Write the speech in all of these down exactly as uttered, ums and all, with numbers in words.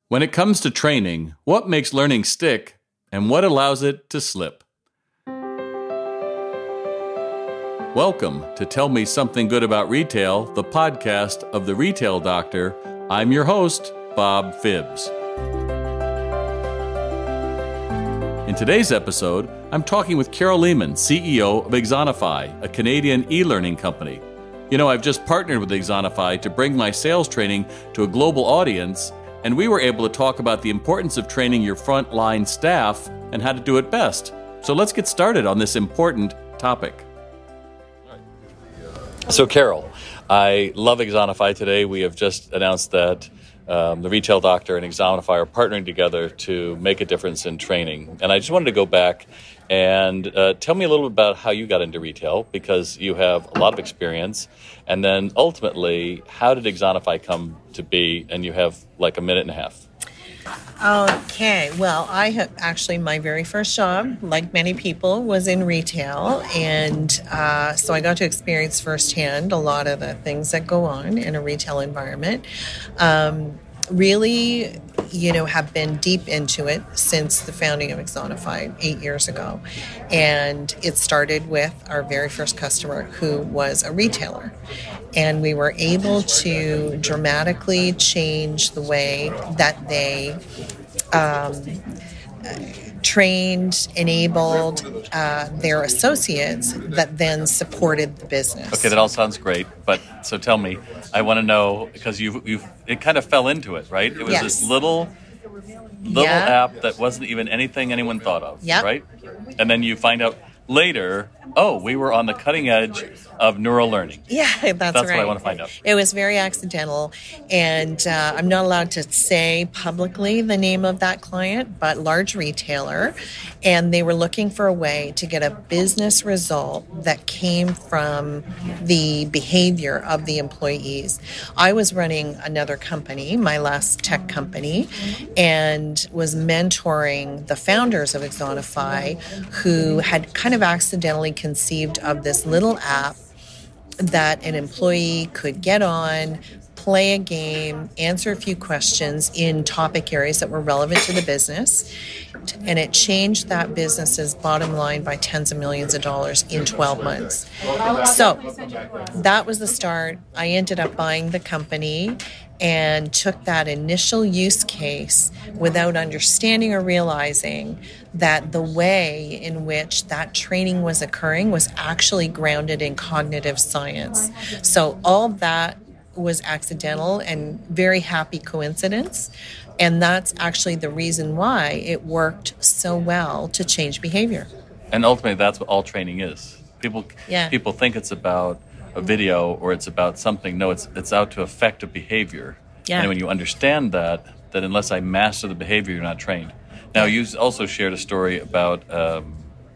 When it comes to training, what makes learning stick and what allows it to slip? Welcome to Tell Me Something Good About Retail, the podcast of The Retail Doctor. I'm your host, Bob Phibbs. In today's episode, I'm talking with Carol Leaman, C E O of Axonify, a Canadian e-learning company. You know, I've just partnered with Axonify to bring my sales training to a global audience, and we were able to talk about the importance of training your frontline staff and how to do it best. So let's get started on this important topic. So Carol, I love Axonify today. We have just announced that um, the Retail Doctor and Axonify are partnering together to make a difference in training. And I just wanted to go back and uh, tell me a little bit about how you got into retail, because you have a lot of experience. And then ultimately, how did Axonify come to be? And you have like a minute and a half. Okay, well, I have actually, my very first job, like many people, was in retail. And uh, so I got to experience firsthand a lot of the things that go on in a retail environment. Um, really, you know, have been deep into it since the founding of Axonify eight years ago. And it started with our very first customer, who was a retailer. And we were able to dramatically change the way that they um, trained, enabled uh, their associates that then supported the business. Okay, that all sounds great. But so tell me, I want to know, because you you it kind of fell into it, right? It was yes. this little little yeah. app that wasn't even anything anyone thought of, yep. right? And then you find out later, oh, we were on the cutting edge of neural learning. Yeah, that's, that's right. what I want to find out. It was very accidental, and uh, I'm not allowed to say publicly the name of that client, but large retailer, and they were looking for a way to get a business result that came from the behavior of the employees. I was running another company, my last tech company, and was mentoring the founders of Axonify, who had kind of accidentally conceived of this little app that an employee could get on, play a game, answer a few questions in topic areas that were relevant to the business, and it changed that business's bottom line by tens of millions of dollars in twelve months. So that was the start. I ended up buying the company and took that initial use case without understanding or realizing that the way in which that training was occurring was actually grounded in cognitive science. So all that was accidental and very happy coincidence. And that's actually the reason why it worked so well to change behavior. And ultimately, that's what all training is. People yeah. people think it's about a video or it's about something. No, it's it's out to affect a behavior. Yeah. And when you understand that, that unless I master the behavior, you're not trained. Now, yeah. you also shared a story about um,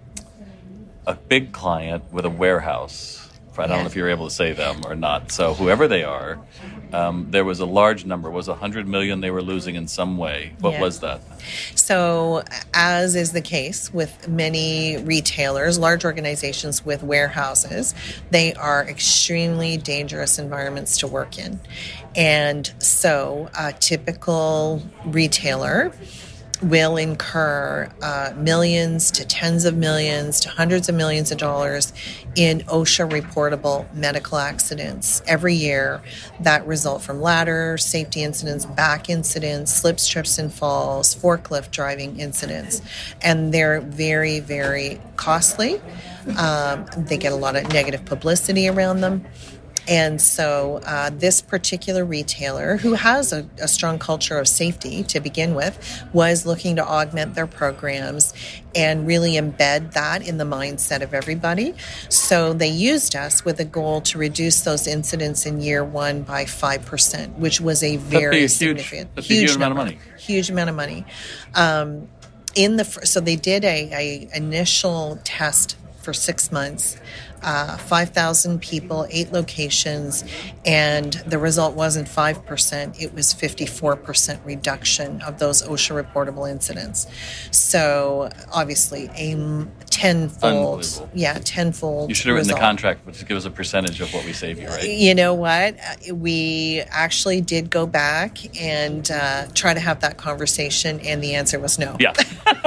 a big client with a warehouse. I don't yeah. know if you're able to say them or not. So whoever they are, um, there was a large number. It was one hundred million they were losing in some way. What yeah. was that? So, as is the case with many retailers, large organizations with warehouses, they are extremely dangerous environments to work in. And so, a typical retailer will incur uh, millions to tens of millions to hundreds of millions of dollars in OSHA reportable medical accidents every year that result from ladder safety incidents, back incidents, slips, trips, and falls, forklift driving incidents. And they're very, very costly. Um, they get a lot of negative publicity around them. And so uh, this particular retailer, who has a, a strong culture of safety to begin with, was looking to augment their programs and really embed that in the mindset of everybody. So they used us with a goal to reduce those incidents in year one by five percent, which was a very huge, significant, that's huge, a huge amount of money. Huge amount of money. Um, in the so they did a, a initial test for six months uh, five thousand people, eight locations, and the result wasn't five percent, it was fifty-four percent reduction of those OSHA reportable incidents. So obviously a tenfold, yeah, tenfold You should have written result. the contract, which give us a percentage of what we save you, right? You know what? We actually did go back and uh, try to have that conversation, and the answer was no. Yeah.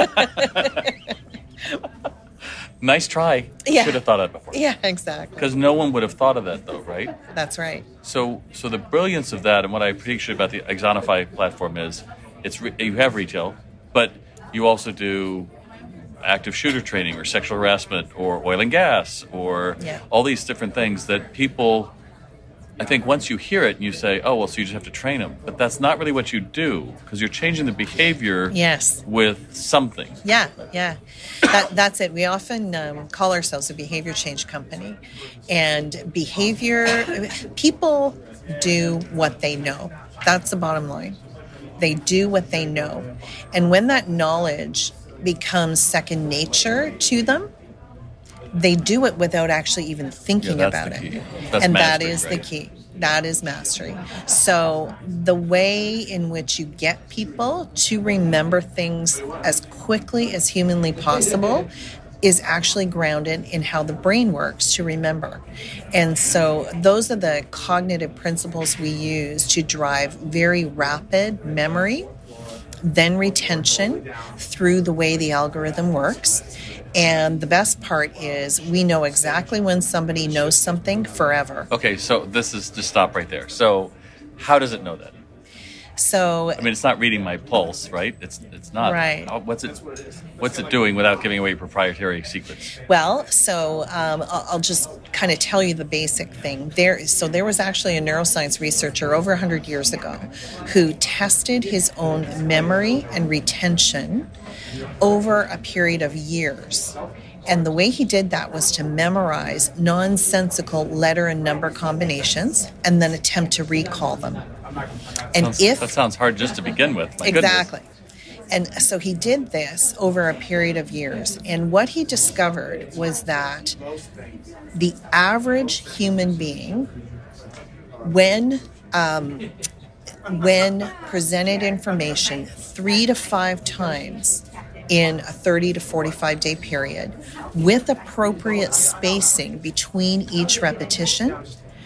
Nice try. Yeah. Should have thought of that before. Yeah, exactly. Because no one would have thought of that, though, right? That's right. So, so the brilliance of that, and what I appreciate about the Exonify platform is, it's re- you have retail, but you also do active shooter training or sexual harassment or oil and gas or Yeah. all these different things that people, I think once you hear it, you say, oh, well, so you just have to train them. But that's not really what you do, because you're changing the behavior Yes. with something. Yeah, yeah. That, that's it. We often um, call ourselves a behavior change company. And behavior, people do what they know. That's the bottom line. They do what they know. And when that knowledge becomes second nature to them, they do it without actually even thinking Yeah, about that's the it. key. That's And that mastery, is the right? key. That is mastery. So the way in which you get people to remember things as quickly as humanly possible is actually grounded in how the brain works to remember. And so those are the cognitive principles we use to drive very rapid memory, then retention through the way the algorithm works. And the best part is we know exactly when somebody knows something forever. Okay, so this is, just stop right there. So how does it know that? So I mean, it's not reading my pulse, right? It's it's not. Right. How- What's it What's it doing without giving away proprietary secrets? Well, so um, I'll, I'll just kind of tell you the basic thing. There, so there was actually a neuroscience researcher over one hundred years ago who tested his own memory and retention over a period of years. And the way he did that was to memorize nonsensical letter and number combinations and then attempt to recall them. And Sounds- if that sounds hard just to begin with. My Exactly. Goodness. And so he did this over a period of years. And what he discovered was that the average human being, when um, when presented information three to five times in a thirty to forty-five day period, with appropriate spacing between each repetition,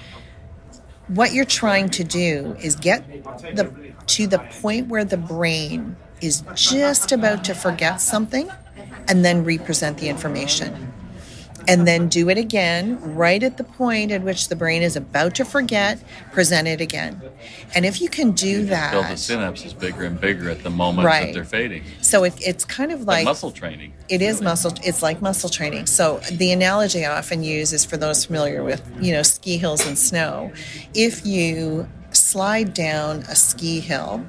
what you're trying to do is get the to the point where the brain is just about to forget something and then represent the information. And then do it again right at the point at which the brain is about to forget, present it again. And if you can do Build the that, synapses bigger and bigger at the moment Right. that they're fading. so it, it's kind of Like like muscle training. it is muscle. It's like muscle training. So the analogy I often use is for those familiar with, you know, ski hills and snow. If you slide down a ski hill,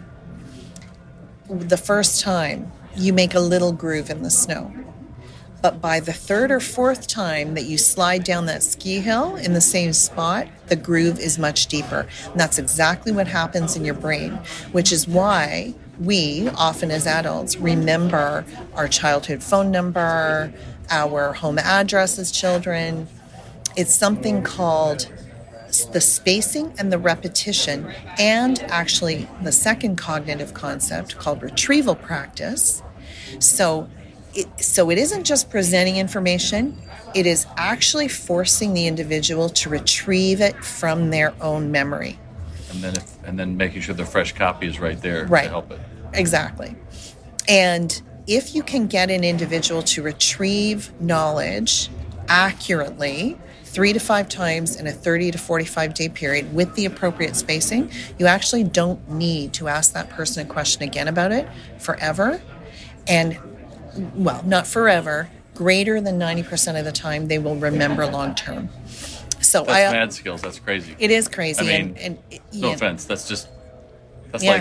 the first time you make a little groove in the snow. But by the third or fourth time that you slide down that ski hill in the same spot, the groove is much deeper. And that's exactly what happens in your brain, which is why we, often as adults, remember our childhood phone number, our home address as children. It's something called the spacing and the repetition, and actually the second cognitive concept called retrieval practice. So it, so it isn't just presenting information, it is actually forcing the individual to retrieve it from their own memory. And then if, and then making sure the fresh copy is right there Right. to help it. Exactly. And if you can get an individual to retrieve knowledge accurately three to five times in a thirty to forty-five day period with the appropriate spacing, you actually don't need to ask that person a question again about it forever. And, well, not forever, greater than ninety percent of the time they will remember long term. So That's I, mad skills. That's crazy. it is crazy. I mean, and, and, No yeah. offense. That's just, that's Yeah. like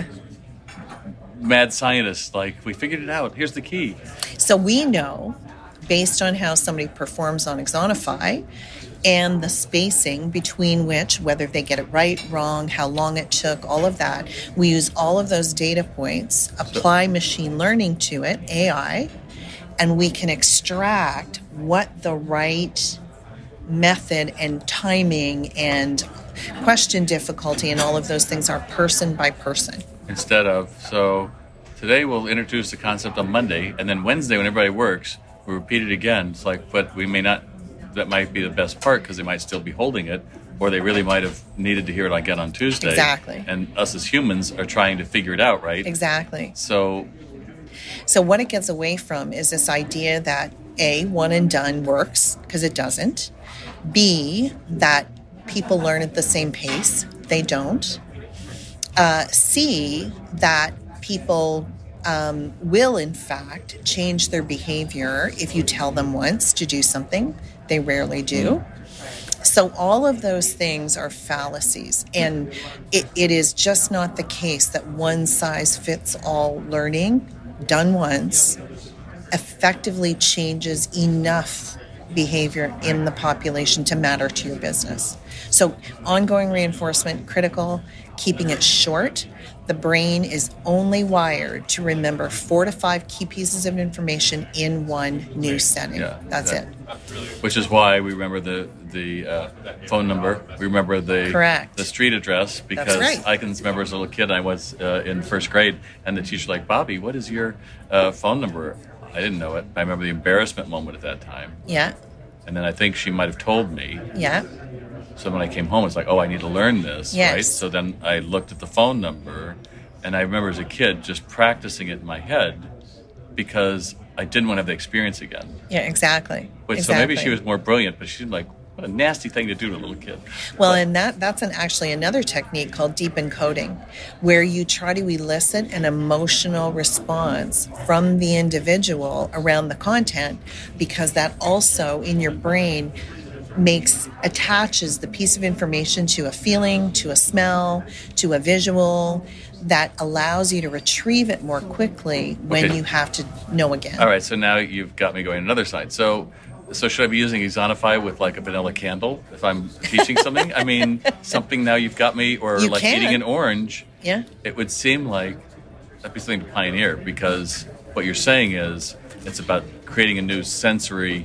mad scientists. Like, we figured it out. Here's the key. So we know, based on how somebody performs on Exonify and the spacing between which, whether they get it right, wrong, how long it took, all of that, we use all of those data points, apply machine learning to it, A I, and we can extract what the right method and timing and question difficulty and all of those things are person by person. Instead of, so today we'll introduce the concept on Monday, and then Wednesday when everybody works, we repeat it again. It's like, but we may not, that might be the best part because they might still be holding it, or they really might have needed to hear it again on Tuesday. Exactly. And us as humans are trying to figure it out, right? Exactly. So, so what it gets away from is this idea that A, one and done works, because it doesn't. B, that people learn at the same pace. They don't. Uh, C, that people um, will, in fact, change their behavior if you tell them once to do something. They rarely do. So all of those things are fallacies. And it, it is just not the case that one size fits all learning, done once, effectively changes enough behavior in the population to matter to your business. So ongoing reinforcement, critical, keeping it short. The brain is only wired to remember four to five key pieces of information in one new setting. Yeah, That's that, it. Which is why we remember the the uh, phone number. We remember the Correct. the street address because right. I can remember as a little kid I was uh, in first grade, and the teacher like, Bobby, what is your uh, phone number? I didn't know it. I remember the embarrassment moment at that time. Yeah. And then I think she might have told me. Yeah. So when I came home, it's like, oh, I need to learn this, Yes. right? So then I looked at the phone number, and I remember as a kid just practicing it in my head because I didn't want to have the experience again. Yeah, exactly. But exactly. So maybe she was more brilliant, but she was like, what a nasty thing to do to a little kid. Well, but, and that that's an, actually another technique called deep encoding, where you try to elicit an emotional response from the individual around the content, because that also in your brain makes attaches the piece of information to a feeling, to a smell, to a visual that allows you to retrieve it more quickly when Okay. you have to know again. All right, so now you've got me going another side. So so should I be using Exonify with like a vanilla candle if I'm teaching something? I mean, something now you've got me, or You like can. eating an orange. Yeah. It would seem like that'd be something to pioneer, because what you're saying is it's about creating a new sensory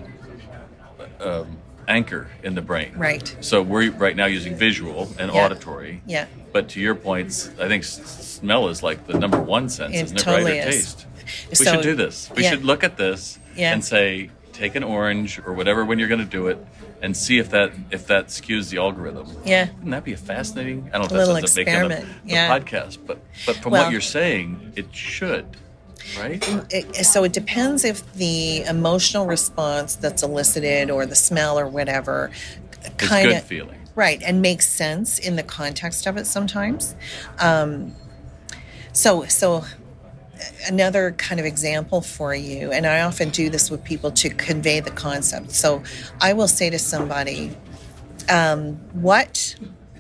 um, anchor in the brain. Right. So we're right now using visual and Yeah. auditory. Yeah. But to your points, I think s- smell is like the number one sense, It isn't it? totally right? Or is. taste. We So- should do this. We yeah. should look at this Yeah. and say, take an orange or whatever when you're going to do it, and see if that if that skews the algorithm. Yeah. Wouldn't that be a fascinating? I don't A know little if that's making the, experiment, the yeah. podcast, but but from Well- what you're saying, it should, right? It, so it depends if the emotional response that's elicited or the smell or whatever It's kind good of feeling. right and makes sense in the context of it sometimes. Um, so so another kind of example for you, and I often do this with people to convey the concept. So I will say to somebody, um, what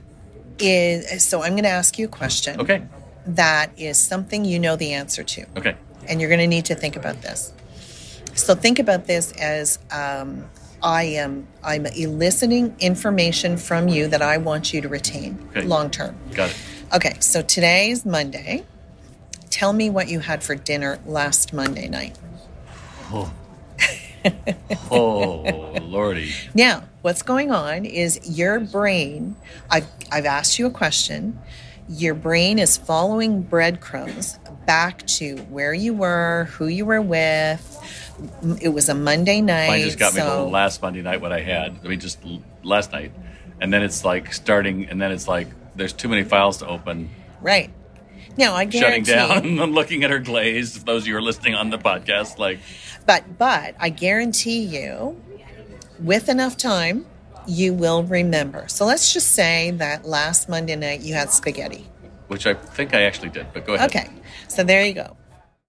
is, so I'm going to ask you a question. Okay. That is something you know the answer to. Okay. And you're going to need to think about this. So think about this as um, I am I'm eliciting information from you that I want you to retain Okay. long term. Got it. Okay, so today's Monday. Tell me what you had for dinner last Monday night. Oh. Oh, Lordy. Now, what's going on is your brain, I've, I've asked you a question. Your brain is following breadcrumbs back to where you were, who you were with. It was a Monday night. Mine just got me so, the last Monday night what I had. I mean, just l- last night. And then it's like starting, and then it's like there's too many files to open. Right. Now, I Shutting guarantee... down. I'm looking at her glaze. For those of you who are listening on the podcast, like, But, but I guarantee you, with enough time, you will remember. So let's just say that last Monday night you had spaghetti. which I think I actually did, but go ahead. Okay, so there you go.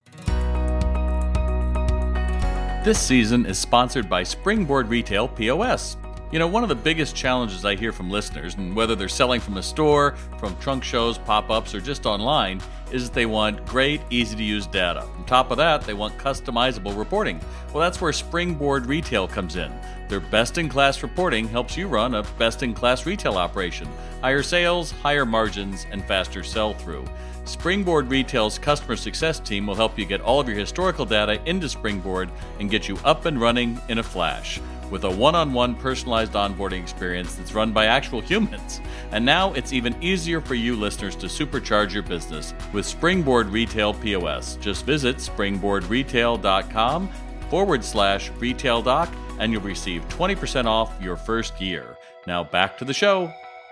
This season is sponsored by Springboard Retail P O S. You know, one of the biggest challenges I hear from listeners, and whether they're selling from a store, from trunk shows, pop-ups, or just online, is that they want great, easy-to-use data. On top of that, they want customizable reporting. Well, that's where Springboard Retail comes in. Their best-in-class reporting helps you run a best-in-class retail operation. Higher sales, higher margins, and faster sell-through. Springboard Retail's customer success team will help you get all of your historical data into Springboard and get you up and running in a flash. with a one-on-one personalized onboarding experience that's run by actual humans. And now it's even easier for you listeners to supercharge your business with Springboard Retail P O S. Just visit springboardretail.com forward slash retail doc and you'll receive twenty percent off your first year. Now back to the show.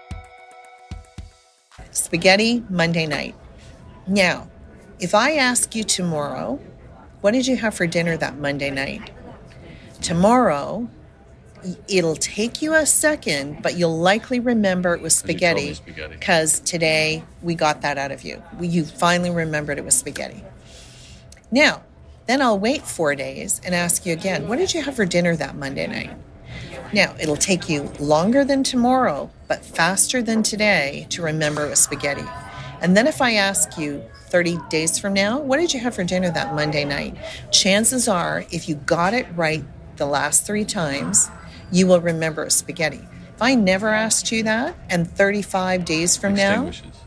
Spaghetti Monday night. Now, if I ask you tomorrow, what did you have for dinner that Monday night? Tomorrow, it'll take you a second, but you'll likely remember it was spaghetti because today we got that out of you. You finally remembered it was spaghetti. Now, then I'll wait four days and ask you again, what did you have for dinner that Monday night? Now, it'll take you longer than tomorrow, but faster than today to remember it was spaghetti. And then if I ask you thirty days from now, what did you have for dinner that Monday night? Chances are, if you got it right the last three times, you will remember spaghetti. If I never asked you that, and thirty-five days from now,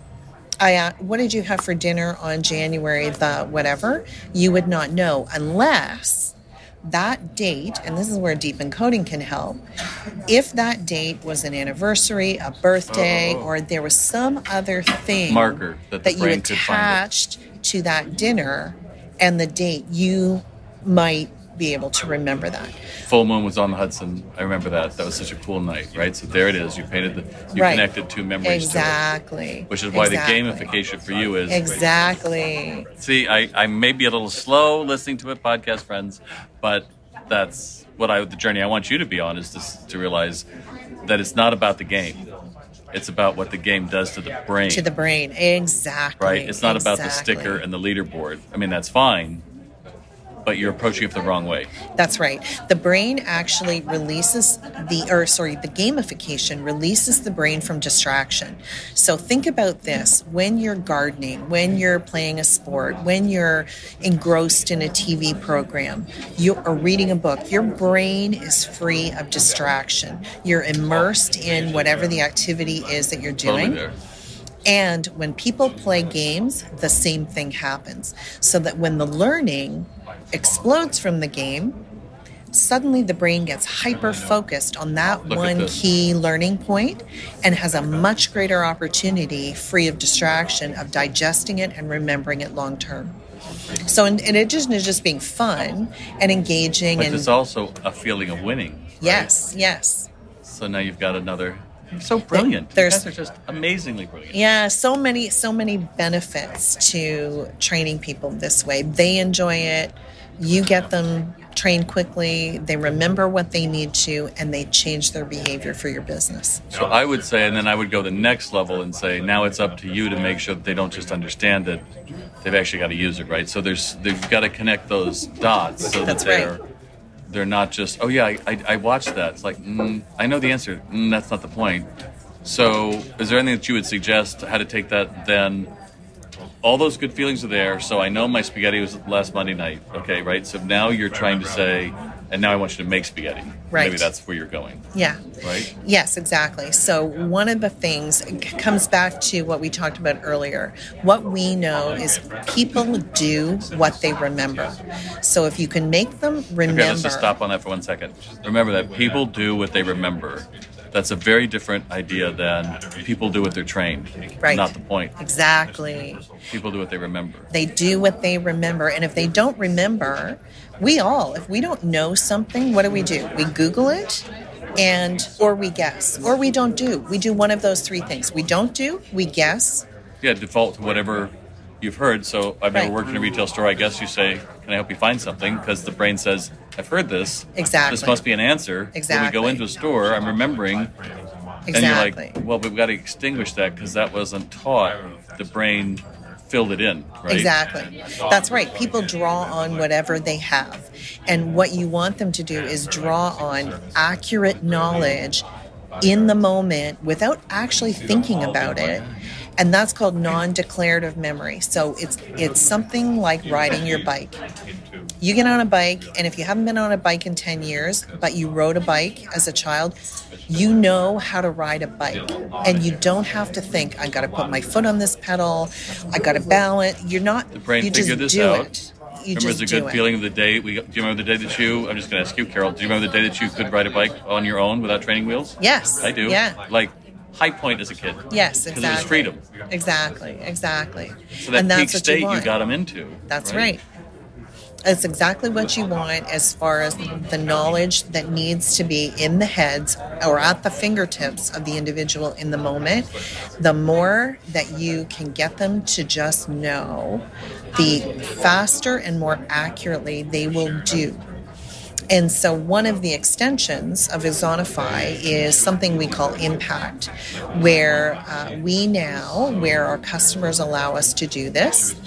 I uh, what did you have for dinner on January the whatever, you would not know unless that date, and this is where deep encoding can help, if that date was an anniversary, a birthday, oh, oh. or there was some other thing marker that, the that you attached to that dinner and the date, you might be able to remember that. Full moon was on the Hudson. I remember that. That was such a cool night, right? So there it is. You painted the, you right. connected two memories exactly. to it. Which is why exactly. the gamification for you is... Exactly. See, I, I may be a little slow listening to it, podcast friends, but that's what I the journey I want you to be on, is to, to realize that it's not about the game. It's about what the game does to the brain. To the brain, exactly. Right? It's not exactly. about the sticker and the leaderboard. I mean, that's fine, but you're approaching it the wrong way. That's right. The brain actually releases the, or sorry, the gamification releases the brain from distraction. So think about this. When you're gardening, when you're playing a sport, when you're engrossed in a T V program, you are reading a book, your brain is free of distraction. You're immersed in whatever the activity is that you're doing. Totally there. And when people play games, the same thing happens. So that when the learning explodes from the game, suddenly the brain gets hyper-focused on that Look one key learning point and has a much greater opportunity, free of distraction, of digesting it and remembering it long-term. So in, in addition to just being fun and engaging... But and there's also a feeling of winning. Right? Yes, yes. So now you've got another... You're so brilliant. There's, you guys are just amazingly brilliant. Yeah, so many, so many benefits to training people this way. They enjoy it. You get them trained quickly. They remember what they need to, and they change their behavior for your business. So I would say, and then I would go the next level and say, now it's up to you to make sure that they don't just understand it. They've actually got to use it, right? So there's they've got to connect those dots so That's that they're... right. They're not just, oh yeah, I, I, I watched that. It's like, mm, I know the answer. Mm, that's not the point. So is there anything that you would suggest how to take that then? All those good feelings are there. So I know my spaghetti was last Monday night. Okay, right? So now you're trying to say, and now I want you to make spaghetti. Right. Maybe that's where you're going. Yeah. Right? Yes, exactly. So one of the things comes back to what we talked about earlier. What we know is people do what they remember. So if you can make them remember... Okay, let's just stop on that for one second. Remember that people do what they remember. That's a very different idea than people do what they're trained. Right. Not the point. Exactly. People do what they remember. They do what they remember. And if they don't remember, we all, if we don't know something, what do we do? We Google it, and or we guess. Or we don't do. We do one of those three things. We don't do, we guess. Yeah, default to whatever you've heard. So I've never Right. worked in a retail store. I guess you say, can I help you find something? Because the brain says, I've heard this. Exactly. This must be an answer. Exactly. When we go into a store, I'm remembering. Exactly. And you're like, well, we've got to extinguish that because that wasn't taught. The brain filled it in, right? Exactly. That's right. People draw on whatever they have. And what you want them to do is draw on accurate knowledge in the moment without actually thinking about it. And that's called non-declarative memory. So it's it's something like riding your bike. You get on a bike, and if you haven't been on a bike in ten years, but you rode a bike as a child, you know how to ride a bike. And you don't have to think, I got to put my foot on this pedal, I got to balance. You're not, the brain you just figured this do out. it. You remember just the do good it. feeling of the day? We, do you remember the day that you, I'm just going to ask you, Carol, do you remember the day that you could ride a bike on your own without training wheels? Yes. I do. Yeah. Like high point as a kid. Yes, Because exactly. it was freedom. Exactly, exactly. So that and peak that's what state you, want. you got them into. That's right. It's exactly what you want as far as the knowledge that needs to be in the heads or at the fingertips of the individual in the moment. The more that you can get them to just know, the faster and more accurately they will do. And so one of the extensions of Axonify is something we call Impact, where uh, we now, where our customers allow us to do this,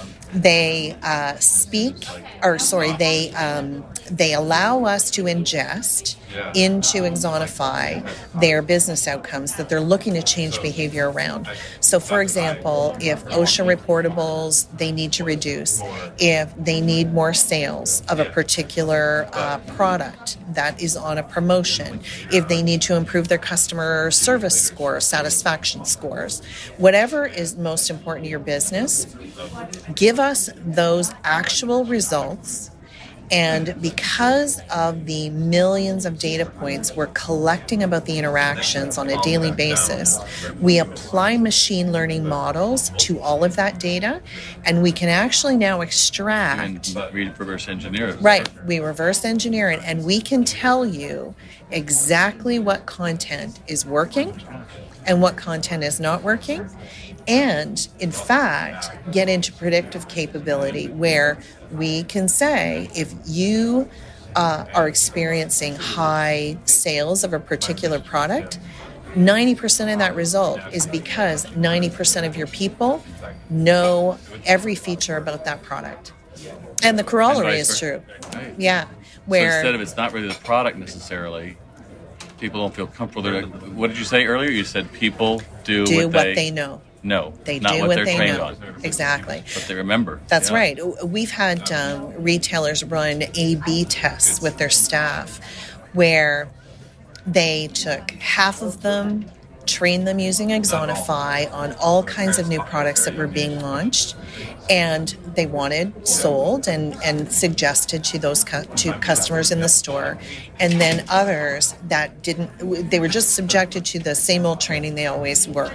they uh, speak, or sorry, they um, they allow us to ingest into Axonify their business outcomes that they're looking to change behavior around. So, for example, if OSHA reportables they need to reduce, if they need more sales of a particular uh, product that is on a promotion, if they need to improve their customer service scores, satisfaction scores, whatever is most important to your business, give us those actual results. And because of the millions of data points we're collecting about the interactions on a daily basis, we apply machine learning models to all of that data, and we can actually now extract... And re- reverse engineer it. Right. We reverse engineer it, and we can tell you exactly what content is working and what content is not working. And, in fact, get into predictive capability where we can say if you uh, are experiencing high sales of a particular product, ninety percent of that result is because ninety percent of your people know every feature about that product. And the corollary is true. Yeah. Where so instead of it's not really the product necessarily, people don't feel comfortable. They're like, what did you say earlier? You said people do, do what, what they, they know. No, They not do what, what they're they trained know. on. Exactly. But they remember. That's yeah. right. We've had um, retailers run A B tests with their staff where they took half of them, trained them using Axonify on all kinds of new products that were being launched, and they wanted sold and, and suggested to those cu- to customers in the store. And then others that didn't, they were just subjected to the same old training they always were.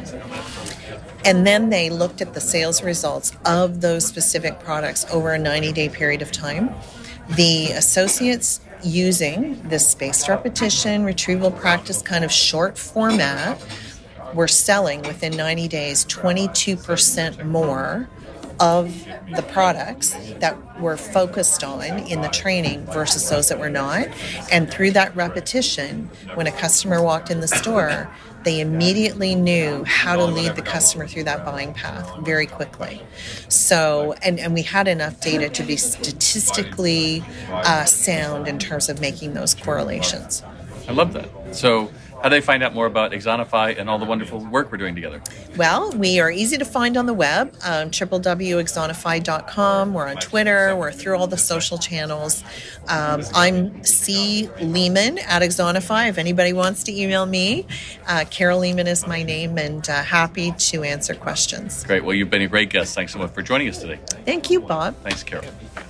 And then they looked at the sales results of those specific products over a ninety-day period of time. The associates using this spaced repetition, retrieval practice kind of short format were selling within ninety days twenty-two percent more of the products that were focused on in the training versus those that were not. And through that repetition, when a customer walked in the store, they immediately knew how to lead the customer through that buying path very quickly. So, and, and we had enough data to be statistically uh, sound in terms of making those correlations. I love that. So, how do they find out more about Axonify and all the wonderful work we're doing together? Well, we are easy to find on the web, um, w w w dot axonify dot com. We're on Twitter. We're through all the social channels. Um, I'm C. Lehman at Axonify. If anybody wants to email me, uh, Carol Lehman is my name, and uh, happy to answer questions. Great. Well, you've been a great guest. Thanks so much for joining us today. Thank you, Bob. Thanks, Carol.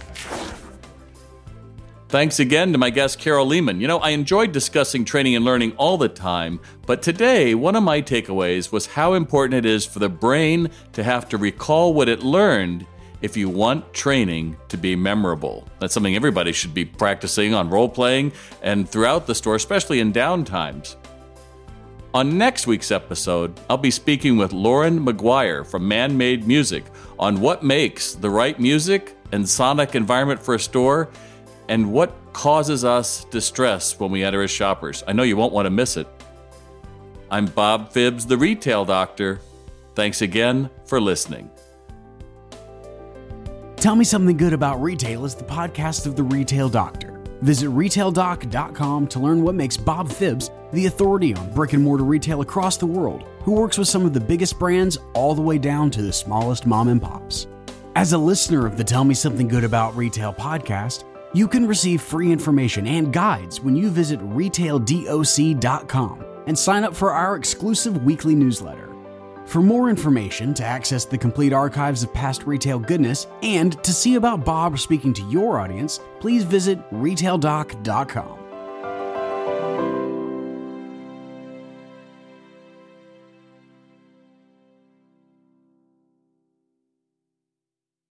Thanks again to my guest, Carol Lehman. You know, I enjoyed discussing training and learning all the time, but today, one of my takeaways was how important it is for the brain to have to recall what it learned if you want training to be memorable. That's something everybody should be practicing on role-playing and throughout the store, especially in downtimes. On next week's episode, I'll be speaking with Lauren McGuire from Man-Made Music on what makes the right music and sonic environment for a store, and what causes us distress when we enter as shoppers. I know you won't want to miss it. I'm Bob Phibbs, the Retail Doctor. Thanks again for listening. Tell Me Something Good About Retail is the podcast of the Retail Doctor. Visit retail doc dot com to learn what makes Bob Phibbs the authority on brick and mortar retail across the world, who works with some of the biggest brands all the way down to the smallest mom and pops. As a listener of the Tell Me Something Good About Retail podcast, you can receive free information and guides when you visit retail doc dot com and sign up for our exclusive weekly newsletter. For more information, to access the complete archives of past retail goodness, and to see about Bob speaking to your audience, please visit retail doc dot com.